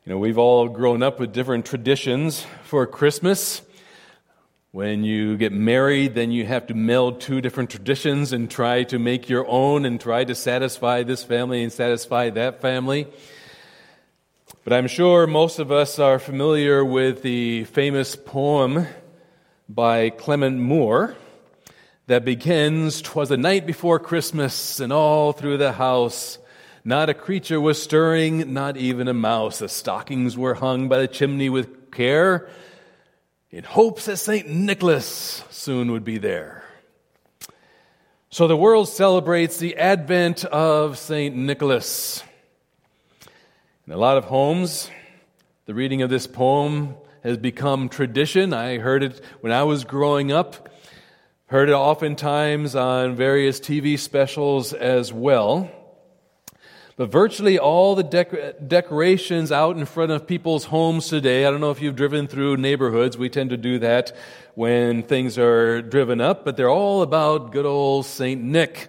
We've all grown up with different traditions for Christmas. When you get married, then you have to meld two different traditions and try to make your own and try to satisfy this family and satisfy that family. But I'm sure most of us are familiar with the famous poem by Clement Moore that begins, "'Twas the night before Christmas, and all through the house not a creature was stirring, not even a mouse. The stockings were hung by the chimney with care, in hopes that St. Nicholas soon would be there." So the world celebrates the advent of St. Nicholas. In a lot of homes, the reading of this poem has become tradition. I heard it when I was growing up, heard it oftentimes on various TV specials as well. But virtually all the decorations out in front of people's homes today, I don't know if you've driven through neighborhoods, we tend to do that when things are driven up, but they're all about good old St. Nick.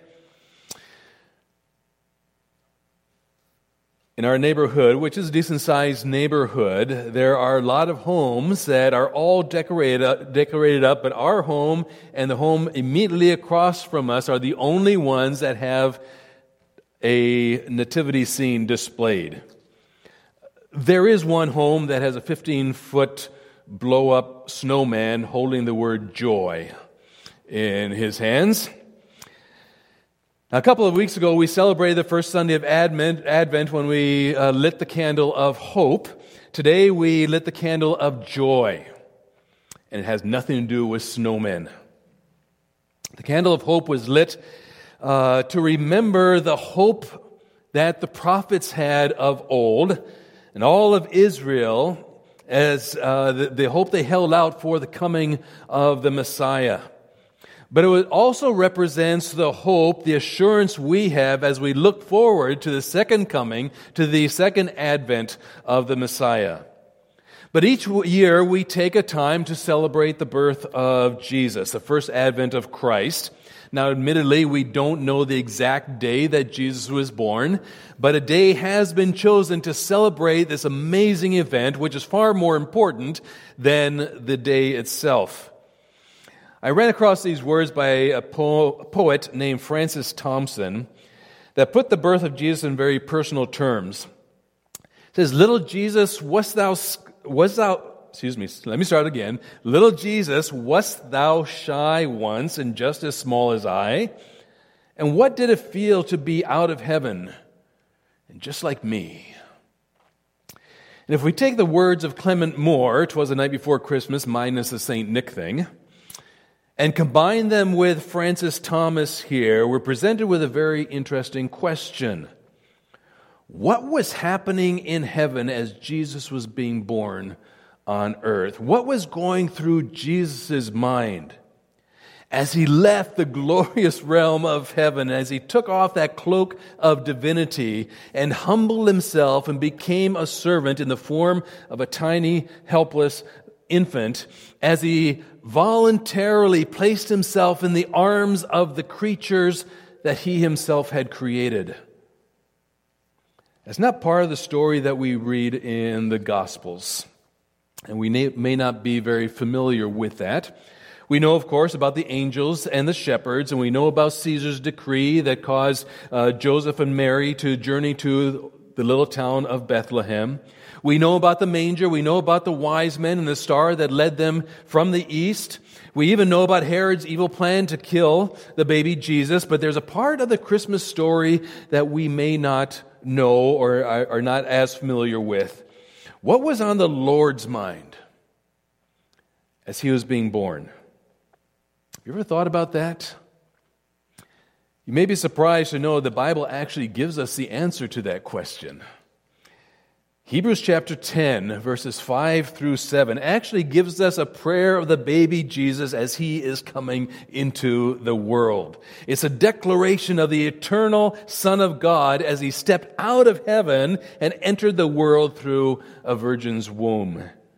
In our neighborhood, which is a decent-sized neighborhood, there are a lot of homes that are all decorated up, but our home and the home immediately across from us are the only ones that have a nativity scene displayed. There is one home that has a 15-foot blow-up snowman holding the word joy in his hands. Now, a couple of weeks ago, we celebrated the first Sunday of Advent when we lit the candle of hope. Today, we lit the candle of joy, and it has nothing to do with snowmen. The candle of hope was lit to remember the hope that the prophets had of old and all of Israel as the hope they held out for the coming of the Messiah. But it also represents the hope, the assurance we have as we look forward to the second coming, to the second advent of the Messiah. But each year we take a time to celebrate the birth of Jesus, the first advent of Christ. Now, admittedly, we don't know the exact day that Jesus was born, but a day has been chosen to celebrate this amazing event, which is far more important than the day itself. I ran across these words by a poet named Francis Thompson that put the birth of Jesus in very personal terms. It says, "Little Jesus, Little Jesus, wast thou shy once and just as small as I? And what did it feel to be out of heaven and just like me?" And if we take the words of Clement Moore, "'Twas the night before Christmas," minus the St. Nick thing, and combine them with Francis Thomas here, we're presented with a very interesting question. What was happening in heaven as Jesus was being born on earth? What was going through Jesus' mind as he left the glorious realm of heaven, as he took off that cloak of divinity and humbled himself and became a servant in the form of a tiny, helpless infant, as he voluntarily placed himself in the arms of the creatures that he himself had created? That's not part of the story that we read in the Gospels. And we may not be very familiar with that. We know, of course, about the angels and the shepherds, and we know about Caesar's decree that caused Joseph and Mary to journey to the little town of Bethlehem. We know about the manger. We know about the wise men and the star that led them from the east. We even know about Herod's evil plan to kill the baby Jesus. But there's a part of the Christmas story that we may not know or are not as familiar with. What was on the Lord's mind as he was being born? Have you ever thought about that? You may be surprised to know the Bible actually gives us the answer to that question. Hebrews chapter 10, verses 5 through 7, actually gives us a prayer of the baby Jesus as he is coming into the world. It's a declaration of the eternal Son of God as he stepped out of heaven and entered the world through a virgin's womb.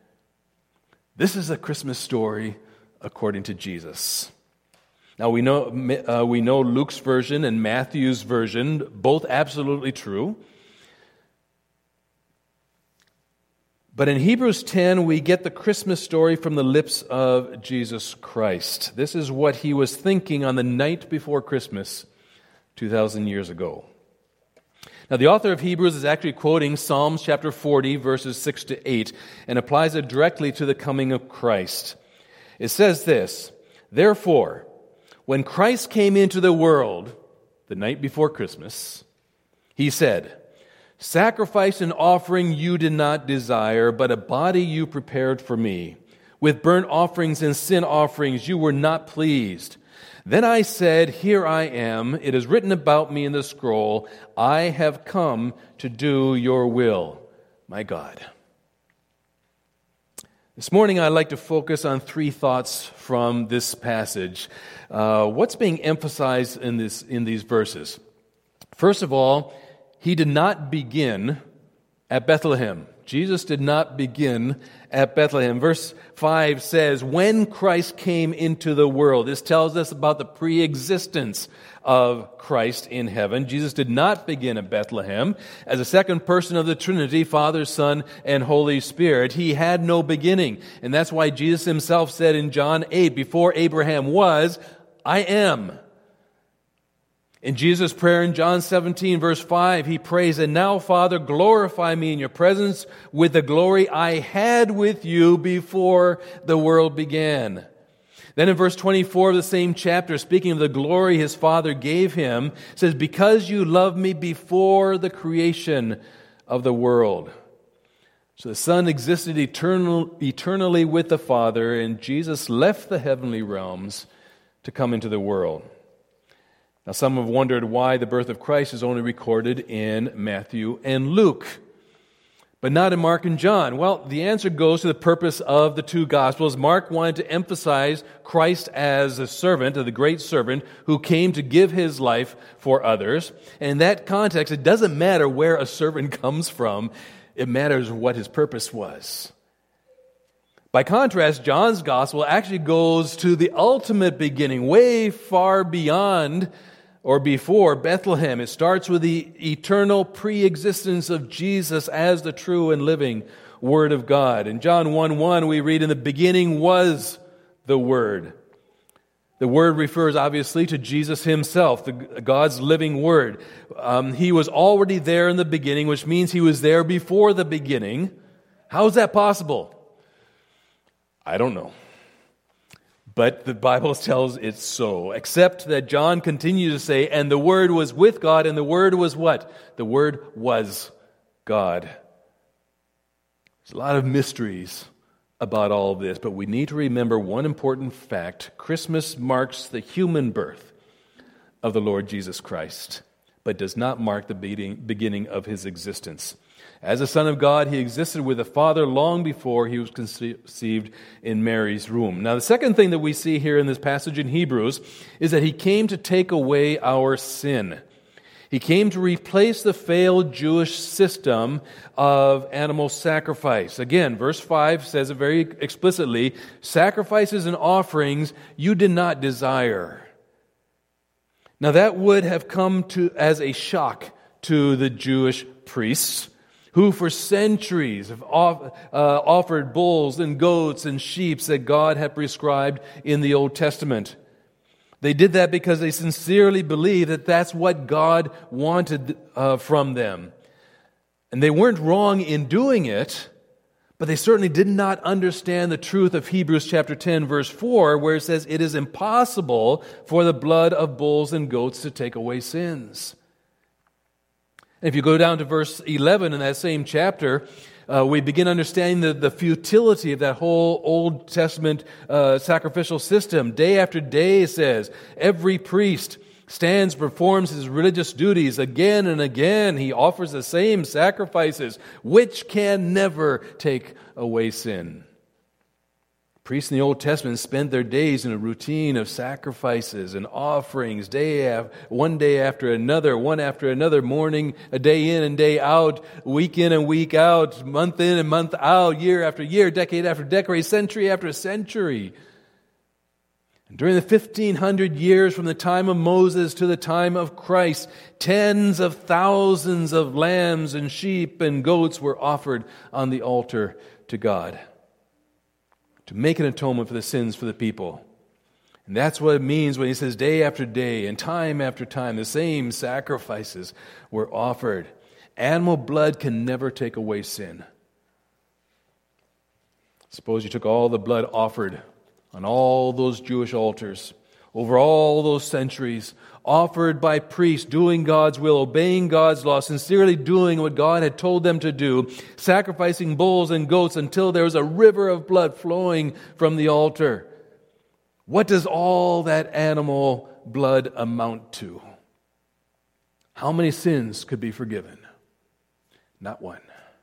This is a Christmas story according to Jesus. Now we know Luke's version and Matthew's version, both absolutely true. But in Hebrews 10, we get the Christmas story from the lips of Jesus Christ. This is what he was thinking on the night before Christmas 2,000 years ago. Now, the author of Hebrews is actually quoting Psalms chapter 40, verses 6 to 8, and applies it directly to the coming of Christ. It says this, "Therefore, when Christ came into the world the night before Christmas, he said, 'Sacrifice and offering you did not desire, but a body you prepared for me. With burnt offerings and sin offerings you were not pleased. Then I said, Here I am. It is written about me in the scroll. I have come to do your will, my God.'" This morning I'd like to focus on three thoughts from this passage. What's being emphasized in these verses? First of all, he did not begin at Bethlehem. Jesus did not begin at Bethlehem. Verse 5 says, when Christ came into the world. This tells us about the pre-existence of Christ in heaven. Jesus did not begin at Bethlehem. As a second person of the Trinity, Father, Son, and Holy Spirit, he had no beginning. And that's why Jesus himself said in John 8, before Abraham was, I am. In Jesus' prayer in John 17, verse 5, he prays, "And now, Father, glorify me in your presence with the glory I had with you before the world began." Then in verse 24 of the same chapter, speaking of the glory his Father gave him, says, "Because you loved me before the creation of the world." So the Son existed eternally with the Father, and Jesus left the heavenly realms to come into the world. Now, some have wondered why the birth of Christ is only recorded in Matthew and Luke, but not in Mark and John. Well, the answer goes to the purpose of the two Gospels. Mark wanted to emphasize Christ as a servant, the great servant, who came to give his life for others. And in that context, it doesn't matter where a servant comes from. It matters what his purpose was. By contrast, John's Gospel actually goes to the ultimate beginning, way far beyond or before Bethlehem. It starts with the eternal pre-existence of Jesus as the true and living Word of God. In John 1:1, we read, "In the beginning was the Word." The Word refers obviously to Jesus himself, God's living Word. He was already there in the beginning, which means he was there before the beginning. How is that possible? I don't know. But the Bible tells it's so, except that John continues to say, "And the Word was with God, and the Word was" what? The Word was God. There's a lot of mysteries about all of this, but we need to remember one important fact. Christmas marks the human birth of the Lord Jesus Christ, but does not mark the beginning of his existence. As a Son of God, he existed with the Father long before he was conceived in Mary's womb. Now, the second thing that we see here in this passage in Hebrews is that he came to take away our sin. He came to replace the failed Jewish system of animal sacrifice. Again, verse 5 says it very explicitly, "Sacrifices and offerings you did not desire." Now, that would have come as a shock to the Jewish priests, who for centuries have offered bulls and goats and sheep that God had prescribed in the Old Testament. They did that because they sincerely believed that that's what God wanted from them. And they weren't wrong in doing it, but they certainly did not understand the truth of Hebrews chapter 10, verse 4, where it says, "It is impossible for the blood of bulls and goats to take away sins." If you go down to verse 11 in that same chapter, we begin understanding the futility of that whole Old Testament sacrificial system. Day after day, it says, every priest stands, performs his religious duties again and again. He offers the same sacrifices, which can never take away sin. Priests in the Old Testament spent their days in a routine of sacrifices and offerings, one day after another, one after another, morning, a day in and day out, week in and week out, month in and month out, year after year, decade after decade, century after century. And during the 1,500 years from the time of Moses to the time of Christ, tens of thousands of lambs and sheep and goats were offered on the altar to God to make an atonement for the sins for the people. And that's what it means when he says day after day and time after time, the same sacrifices were offered. Animal blood can never take away sin. Suppose you took all the blood offered on all those Jewish altars over all those centuries, offered by priests, doing God's will, obeying God's law, sincerely doing what God had told them to do, sacrificing bulls and goats until there was a river of blood flowing from the altar. What does all that animal blood amount to? How many sins could be forgiven? Not one.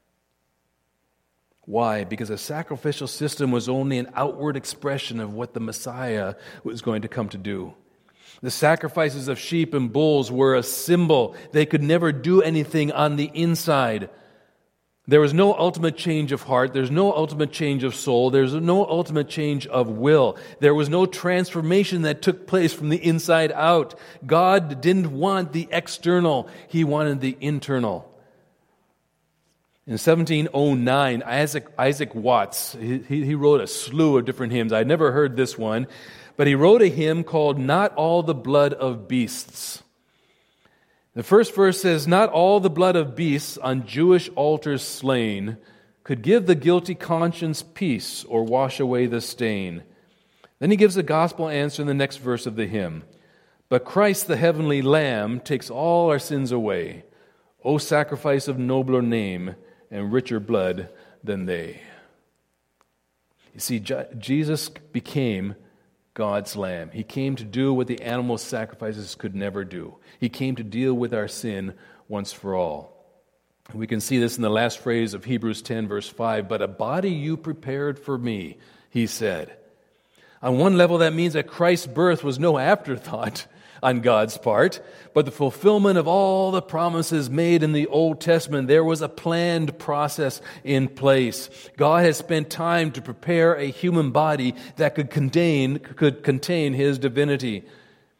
Why? Because a sacrificial system was only an outward expression of what the Messiah was going to come to do. The sacrifices of sheep and bulls were a symbol. They could never do anything on the inside. There was no ultimate change of heart. There's no ultimate change of soul. There's no ultimate change of will. There was no transformation that took place from the inside out. God didn't want the external. He wanted the internal. In 1709, Isaac Watts, he wrote a slew of different hymns. I'd never heard this one, but he wrote a hymn called "Not All the Blood of Beasts." The first verse says, "Not all the blood of beasts on Jewish altars slain could give the guilty conscience peace or wash away the stain." Then he gives a gospel answer in the next verse of the hymn. "But Christ the heavenly Lamb takes all our sins away. O sacrifice of nobler name and richer blood than they." You see, Jesus became God's Lamb. He came to do what the animal sacrifices could never do. He came to deal with our sin once for all. We can see this in the last phrase of Hebrews 10, verse 5. "But a body you prepared for me," he said. On one level, that means that Christ's birth was no afterthought on God's part, but the fulfillment of all the promises made in the Old Testament. There was a planned process in place. God has spent time to prepare a human body that could contain His divinity. It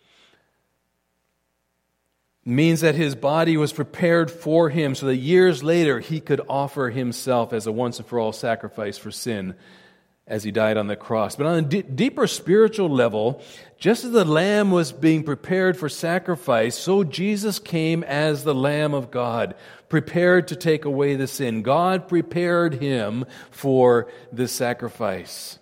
means that His body was prepared for Him so that years later He could offer Himself as a once and for all sacrifice for sin as He died on the cross. But on a deeper spiritual level, just as the lamb was being prepared for sacrifice, so Jesus came as the Lamb of God, prepared to take away the sin. God prepared Him for this sacrifice.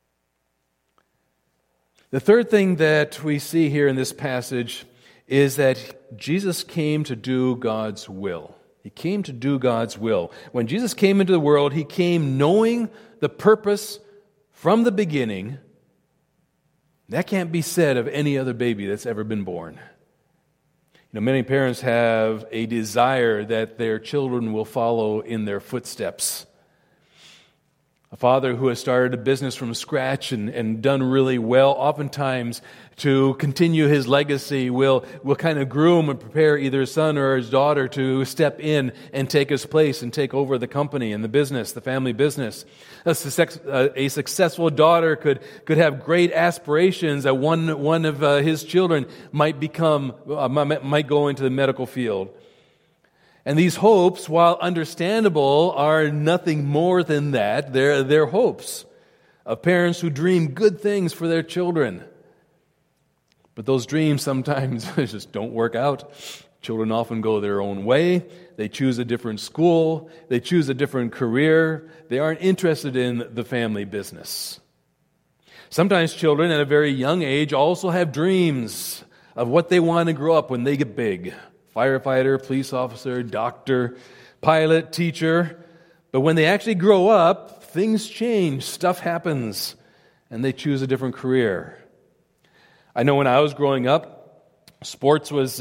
The third thing that we see here in this passage is that Jesus came to do God's will. He came to do God's will. When Jesus came into the world, He came knowing the purpose from the beginning. That can't be said of any other baby that's ever been born. You know, many parents have a desire that their children will follow in their footsteps. A father who has started a business from scratch and done really well, oftentimes to continue his legacy will kind of groom and prepare either his son or his daughter to step in and take his place and take over the company and the business, the family business. A successful daughter could have great aspirations that one of his children might go into the medical field. And these hopes, while understandable, are nothing more than that. They're hopes of parents who dream good things for their children. But those dreams sometimes just don't work out. Children often go their own way. They choose a different school. They choose a different career. They aren't interested in the family business. Sometimes children at a very young age also have dreams of what they want to grow up when they get big. Firefighter, police officer, doctor, pilot, teacher. But when they actually grow up, things change, stuff happens, and they choose a different career. I know when I was growing up, sports was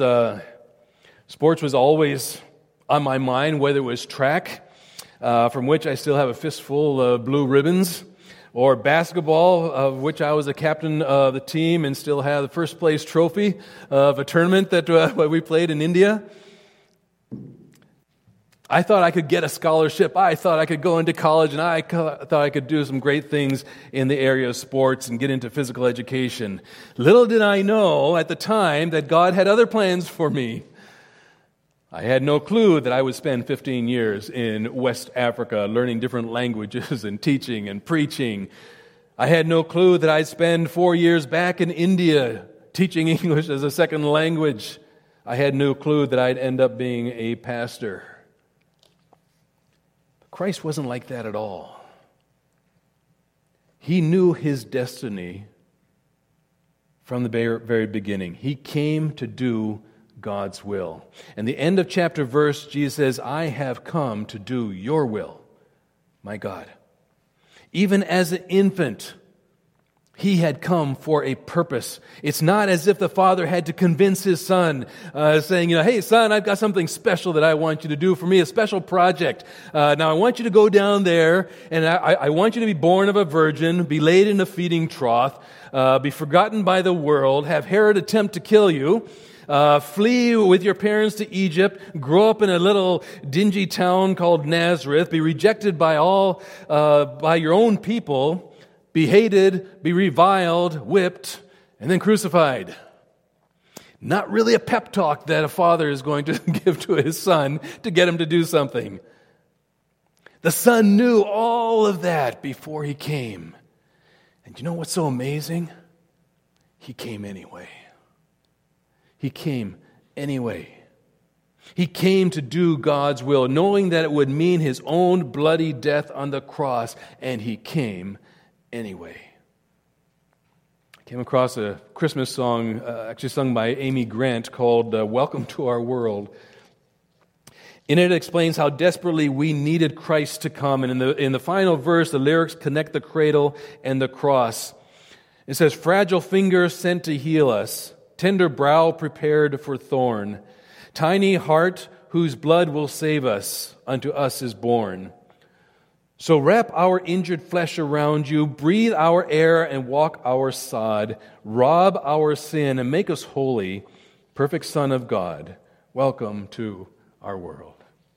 always on my mind, whether it was track, from which I still have a fistful of blue ribbons, or basketball, of which I was the captain of the team and still have the first place trophy of a tournament that we played in India. I thought I could get a scholarship. I thought I could go into college, and I thought I could do some great things in the area of sports and get into physical education. Little did I know at the time that God had other plans for me. I had no clue that I would spend 15 years in West Africa learning different languages and teaching and preaching. I had no clue that I'd spend 4 years back in India teaching English as a second language. I had no clue that I'd end up being a pastor. Christ wasn't like that at all. He knew his destiny from the very beginning. He came to do God's will. And the end of chapter verse, Jesus says, I have come to do your will, my God. Even as an infant, he had come for a purpose. It's not as if the father had to convince his son, saying, hey, son, I've got something special that I want you to do for me, a special project. Now, I want you to go down there, and I want you to be born of a virgin, be laid in a feeding trough, be forgotten by the world, have Herod attempt to kill you, flee with your parents to Egypt, grow up in a little dingy town called Nazareth, be rejected by your own people, be hated, be reviled, whipped, and then crucified. Not really a pep talk that a father is going to give to his son to get him to do something. The son knew all of that before he came. And you know what's so amazing? He came anyway. He came anyway. He came to do God's will, knowing that it would mean his own bloody death on the cross, and he came anyway. I came across a Christmas song, actually sung by Amy Grant, called Welcome to Our World. In it explains how desperately we needed Christ to come. And in the final verse, the lyrics connect the cradle and the cross. It says, fragile fingers sent to heal us, tender brow prepared for thorn, tiny heart whose blood will save us, unto us is born. So wrap our injured flesh around you, breathe our air and walk our sod, rob our sin and make us holy, perfect Son of God. Welcome to our world.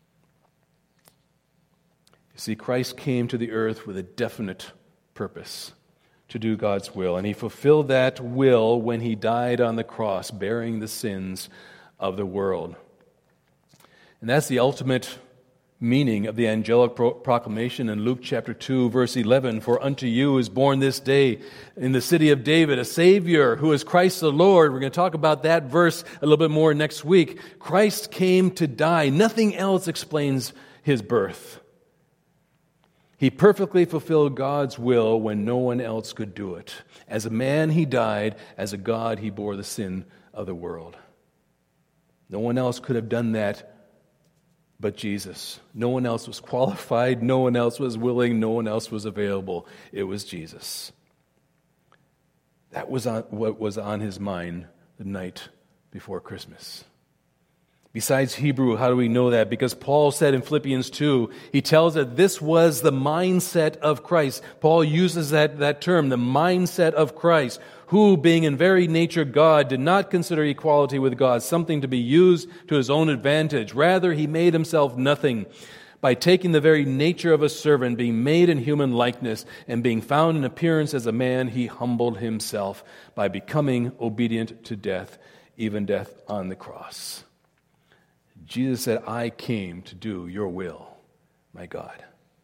You see, Christ came to the earth with a definite purpose, to do God's will, and he fulfilled that will when he died on the cross, bearing the sins of the world. And that's the ultimate meaning of the angelic proclamation in Luke chapter 2, verse 11. For unto you is born this day in the city of David a Savior who is Christ the Lord. We're going to talk about that verse a little bit more next week. Christ came to die. Nothing else explains his birth. He perfectly fulfilled God's will when no one else could do it. As a man, he died. As a God, he bore the sin of the world. No one else could have done that but Jesus. No one else was qualified. No one else was willing. No one else was available. It was Jesus. That was what was on his mind the night before Christmas. Besides Hebrew, how do we know that? Because Paul said in Philippians 2, he tells that this was the mindset of Christ. Paul uses that term, the mindset of Christ, who, being in very nature God, did not consider equality with God something to be used to his own advantage. Rather, he made himself nothing by taking the very nature of a servant, being made in human likeness, and being found in appearance as a man, he humbled himself by becoming obedient to death, even death on the cross. Jesus said, I came to do your will, my God.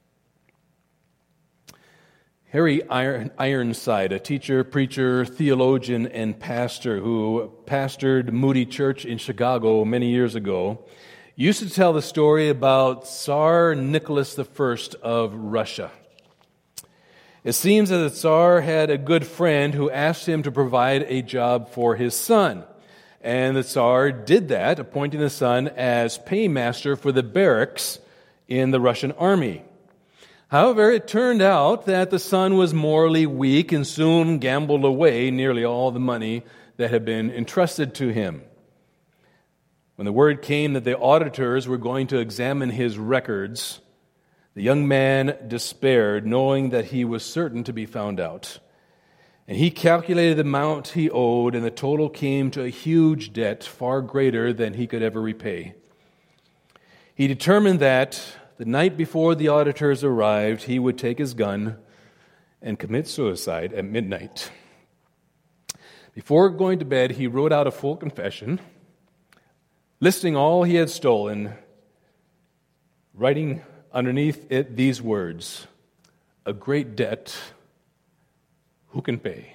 Harry Ironside, a teacher, preacher, theologian, and pastor who pastored Moody Church in Chicago many years ago, used to tell the story about Tsar Nicholas I of Russia. It seems that the Tsar had a good friend who asked him to provide a job for his son. And the Tsar did that, appointing the son as paymaster for the barracks in the Russian army. However, it turned out that the son was morally weak and soon gambled away nearly all the money that had been entrusted to him. When the word came that the auditors were going to examine his records, the young man despaired, knowing that he was certain to be found out. And he calculated the amount he owed, and the total came to a huge debt, far greater than he could ever repay. He determined that the night before the auditors arrived, he would take his gun and commit suicide at midnight. Before going to bed, he wrote out a full confession, listing all he had stolen, writing underneath it these words, "A great debt, who can pay?"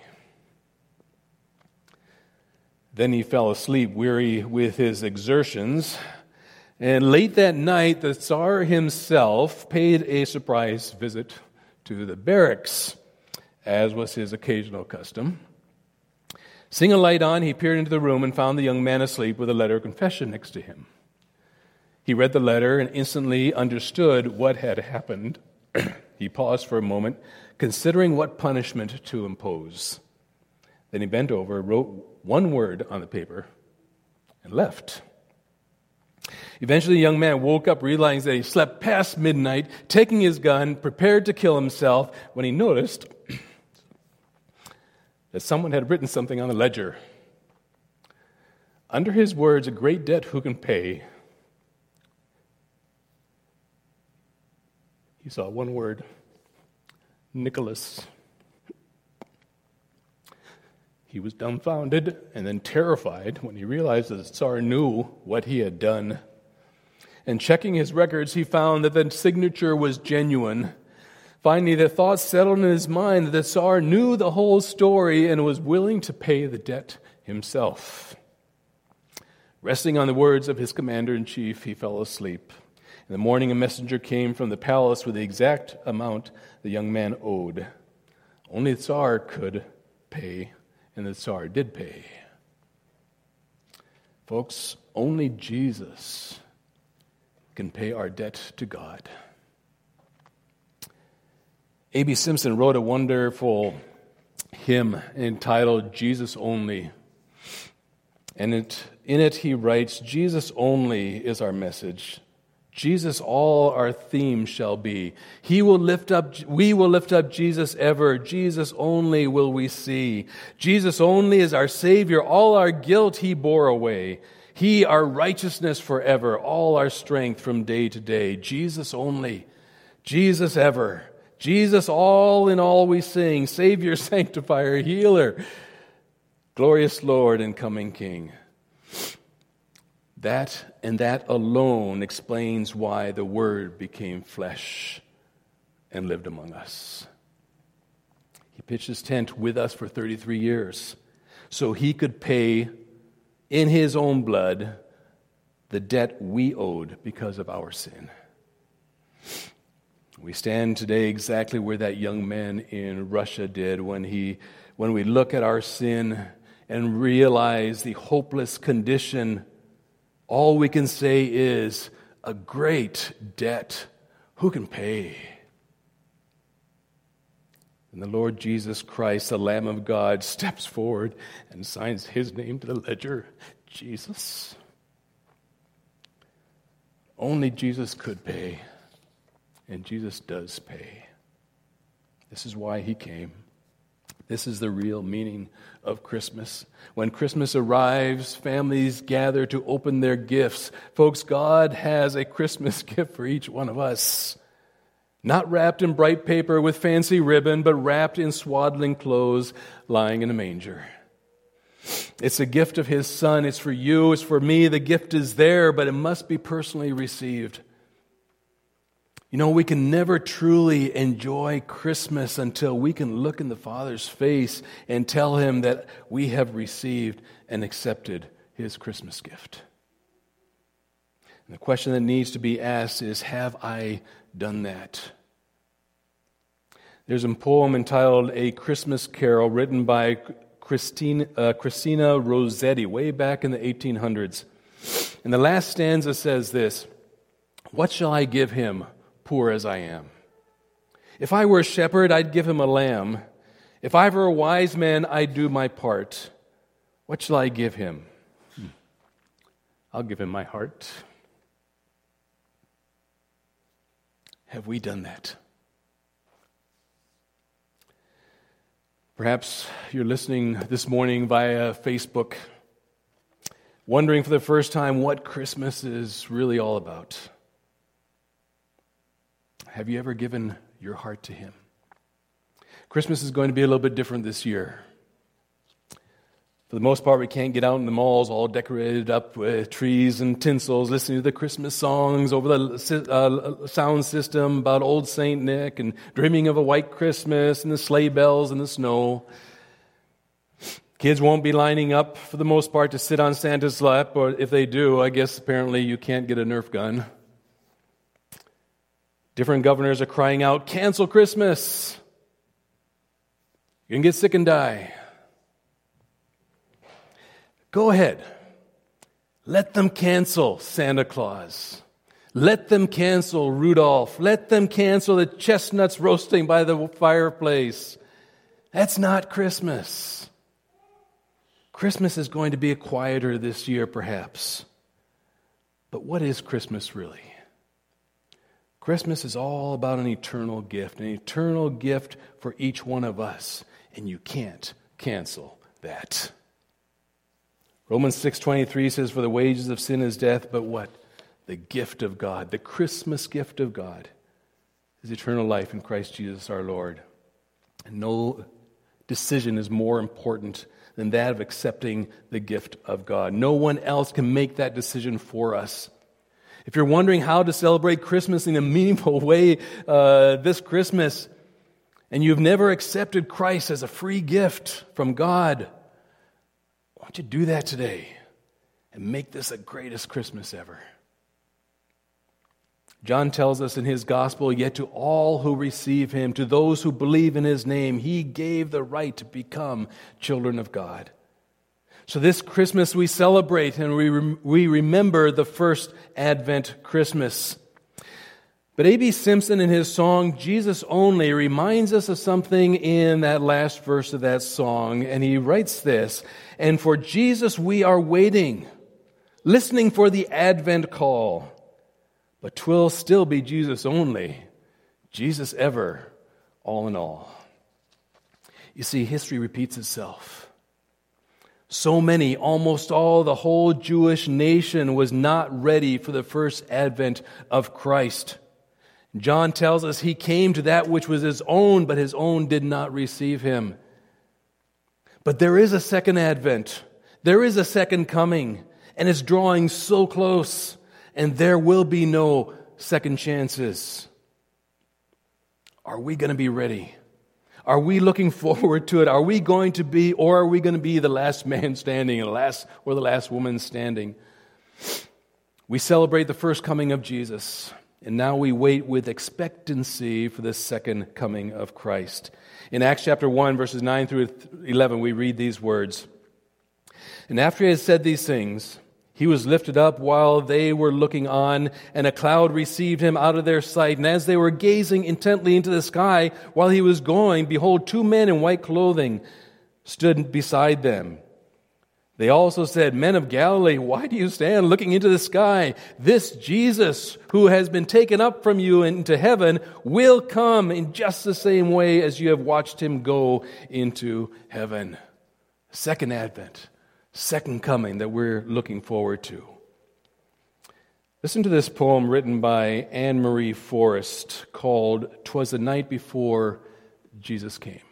Then he fell asleep, weary with his exertions, and late that night the Tsar himself paid a surprise visit to the barracks, as was his occasional custom. Seeing a light on, he peered into the room and found the young man asleep with a letter of confession next to him. He read the letter and instantly understood what had happened. He paused for a moment, considering what punishment to impose. Then he bent over, wrote one word on the paper, and left. Eventually, the young man woke up, realizing that he slept past midnight, taking his gun, prepared to kill himself, when he noticed that someone had written something on the ledger. Under his words, "A great debt, who can pay?" he saw one word, Nicholas. He was dumbfounded and then terrified when he realized that the Tsar knew what he had done. And checking his records, he found that the signature was genuine. Finally, the thought settled in his mind that the Tsar knew the whole story and was willing to pay the debt himself. Resting on the words of his commander-in-chief, he fell asleep. In the morning, a messenger came from the palace with the exact amount the young man owed. Only the Tsar could pay, and the Tsar did pay. Folks, only Jesus can pay our debt to God. A.B. Simpson wrote a wonderful hymn entitled "Jesus Only." And in it he writes, "Jesus only is our message. Jesus all our theme shall be. We will lift up Jesus ever. Jesus only will we see. Jesus only is our Savior. All our guilt he bore away. He our righteousness forever. All our strength from day to day. Jesus only. Jesus ever. Jesus all in all we sing. Savior, sanctifier, healer. Glorious Lord and coming King." That and that alone explains why the Word became flesh and lived among us. He pitched his tent with us for 33 years so he could pay in his own blood the debt we owed because of our sin. We stand today exactly where that young man in Russia did when we look at our sin and realize the hopeless condition. All we can say is, "A great debt, who can pay?" And the Lord Jesus Christ, the Lamb of God, steps forward and signs his name to the ledger, Jesus. Only Jesus could pay, and Jesus does pay. This is why he came. This is the real meaning of Christmas. When Christmas arrives, families gather to open their gifts. Folks, God has a Christmas gift for each one of us. Not wrapped in bright paper with fancy ribbon, but wrapped in swaddling clothes, lying in a manger. It's a gift of his Son. It's for you. It's for me. The gift is there, but it must be personally received. You know, we can never truly enjoy Christmas until we can look in the Father's face and tell him that we have received and accepted his Christmas gift. And the question that needs to be asked is, have I done that? There's a poem entitled "A Christmas Carol" written by Christina Rossetti way back in the 1800s. And the last stanza says this: "What shall I give him, poor as I am? If I were a shepherd, I'd give him a lamb. If I were a wise man, I'd do my part. What shall I give him? I'll give him my heart." Have we done that? Perhaps you're listening this morning via Facebook, wondering for the first time what Christmas is really all about. Have you ever given your heart to Him? Christmas is going to be a little bit different this year. For the most part, we can't get out in the malls all decorated up with trees and tinsels, listening to the Christmas songs over the sound system about Old St. Nick and dreaming of a white Christmas and the sleigh bells and the snow. Kids won't be lining up, for the most part, to sit on Santa's lap, or if they do, I guess apparently you can't get a Nerf gun. Different governors are crying out, "Cancel Christmas! You can get sick and die." Go ahead. Let them cancel Santa Claus. Let them cancel Rudolph. Let them cancel the chestnuts roasting by the fireplace. That's not Christmas. Christmas is going to be quieter this year, perhaps. But what is Christmas really? Christmas is all about an eternal gift for each one of us, and you can't cancel that. Romans 6:23 says, "For the wages of sin is death, but what? The gift of God, the Christmas gift of God, is eternal life in Christ Jesus our Lord." And no decision is more important than that of accepting the gift of God. No one else can make that decision for us. If you're wondering how to celebrate Christmas in a meaningful way this Christmas, and you've never accepted Christ as a free gift from God, why don't you do that today and make this the greatest Christmas ever? John tells us in his gospel, "Yet to all who receive him, to those who believe in his name, he gave the right to become children of God." So this Christmas we celebrate and we remember the first Advent Christmas. But A.B. Simpson in his song, "Jesus Only," reminds us of something in that last verse of that song. And he writes this, "And for Jesus we are waiting, listening for the Advent call. But 'twill still be Jesus only, Jesus ever, all in all." You see, history repeats itself. So many, almost all, the whole Jewish nation was not ready for the first advent of Christ. John tells us he came to that which was his own, but his own did not receive him. But there is a second advent. There is a second coming, and it's drawing so close, and there will be no second chances. Are we going to be ready? Are we looking forward to it? Are we going to be, or are we going to be the last man standing or the last woman standing? We celebrate the first coming of Jesus, and now we wait with expectancy for the second coming of Christ. In Acts chapter 1, verses 9 through 11, we read these words. "And after he had said these things, he was lifted up while they were looking on, and a cloud received him out of their sight. And as they were gazing intently into the sky while he was going, behold, 2 men in white clothing stood beside them. They also said, 'Men of Galilee, why do you stand looking into the sky? This Jesus, who has been taken up from you into heaven, will come in just the same way as you have watched him go into heaven.'" Second advent. Second coming that we're looking forward to. Listen to this poem written by Anne Marie Forrest called "'Twas the Night Before Jesus Came."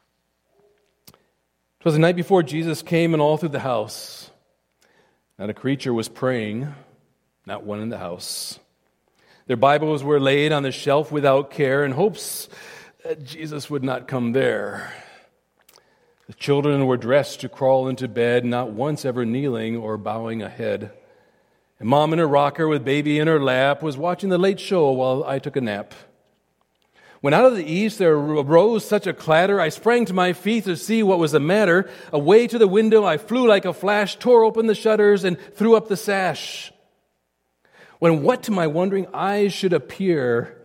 "'Twas the night before Jesus came, and all through the house not a creature was praying, not one in the house. Their Bibles were laid on the shelf without care, in hopes that Jesus would not come there. The children were dressed to crawl into bed, not once ever kneeling or bowing a head. And Mom in her rocker with baby in her lap was watching the late show while I took a nap. When out of the east there arose such a clatter, I sprang to my feet to see what was the matter. Away to the window I flew like a flash, tore open the shutters and threw up the sash. When what to my wondering eyes should appear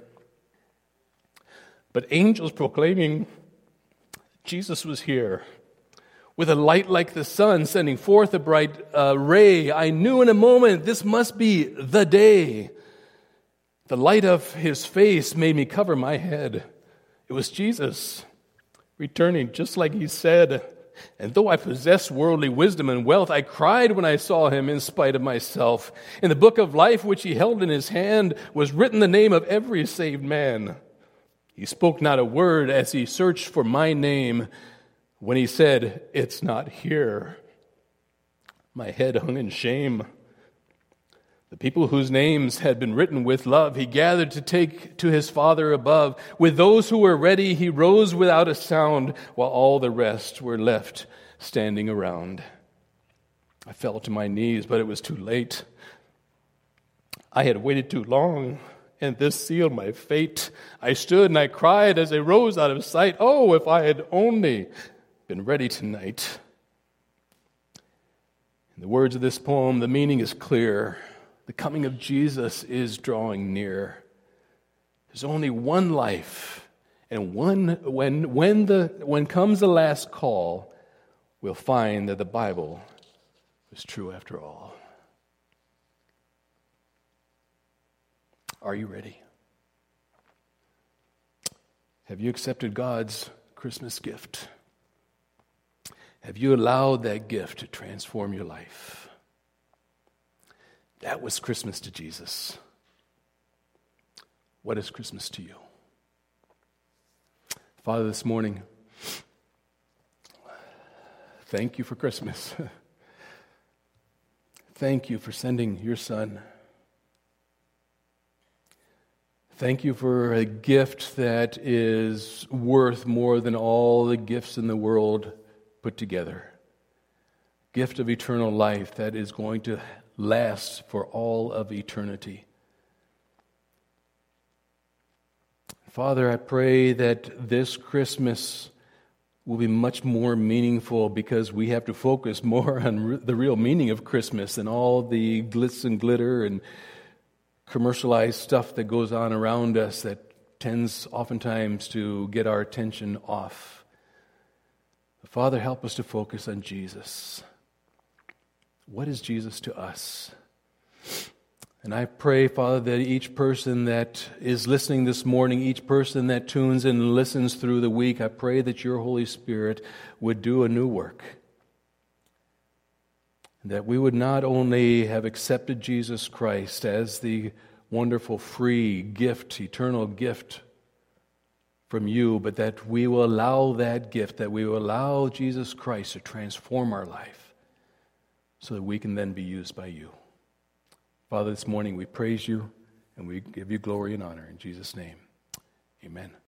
but angels proclaiming Jesus was here, with a light like the sun sending forth a bright ray. I knew in a moment this must be the day. The light of his face made me cover my head. It was Jesus, returning just like he said. And though I possess worldly wisdom and wealth, I cried when I saw him in spite of myself. In the book of life which he held in his hand was written the name of every saved man. He spoke not a word as he searched for my name. When he said, "It's not here," my head hung in shame. The people whose names had been written with love, he gathered to take to his Father above. With those who were ready, he rose without a sound, while all the rest were left standing around. I fell to my knees, but it was too late. I had waited too long, and this sealed my fate. I stood and I cried as I rose out of sight. Oh, if I had only been ready tonight. In the words of this poem, the meaning is clear. The coming of Jesus is drawing near. There's only one life, and when comes the last call, we'll find that the Bible was true after all. Are you ready? Have you accepted God's Christmas gift? Have you allowed that gift to transform your life? That was Christmas to Jesus. What is Christmas to you? Father, this morning, thank you for Christmas. Thank you for sending your Son. Thank you for a gift that is worth more than all the gifts in the world put together. Gift of eternal life that is going to last for all of eternity. Father, I pray that this Christmas will be much more meaningful because we have to focus more on the real meaning of Christmas than all the glitz and glitter and commercialized stuff that goes on around us that tends oftentimes to get our attention off. Father, help us to focus on Jesus. What is Jesus to us? And I pray, Father, that each person that is listening this morning, each person that tunes in and listens through the week, I pray that your Holy Spirit would do a new work. That we would not only have accepted Jesus Christ as the wonderful free gift, eternal gift from you, but that we will allow that gift, that we will allow Jesus Christ to transform our life so that we can then be used by you. Father, this morning we praise you and we give you glory and honor in Jesus' name. Amen.